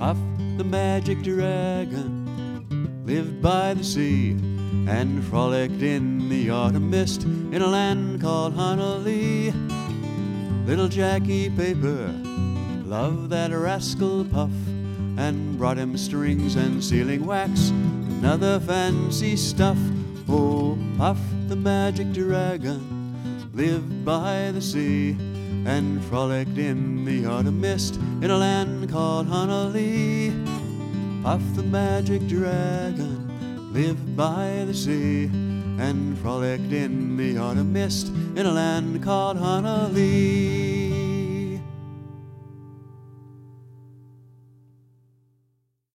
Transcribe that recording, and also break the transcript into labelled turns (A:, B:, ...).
A: Puff the magic dragon lived by the sea and frolicked in the autumn mist in a land called Honolulu. Little Jackie Paper loved that rascal Puff and brought him strings and sealing wax and other fancy stuff. Oh, Puff the magic dragon lived by the sea and frolicked in the autumn mist in a land called Honolulu. Puff the magic dragon lived by the sea and frolicked in the autumn mist in a land called Honolulu.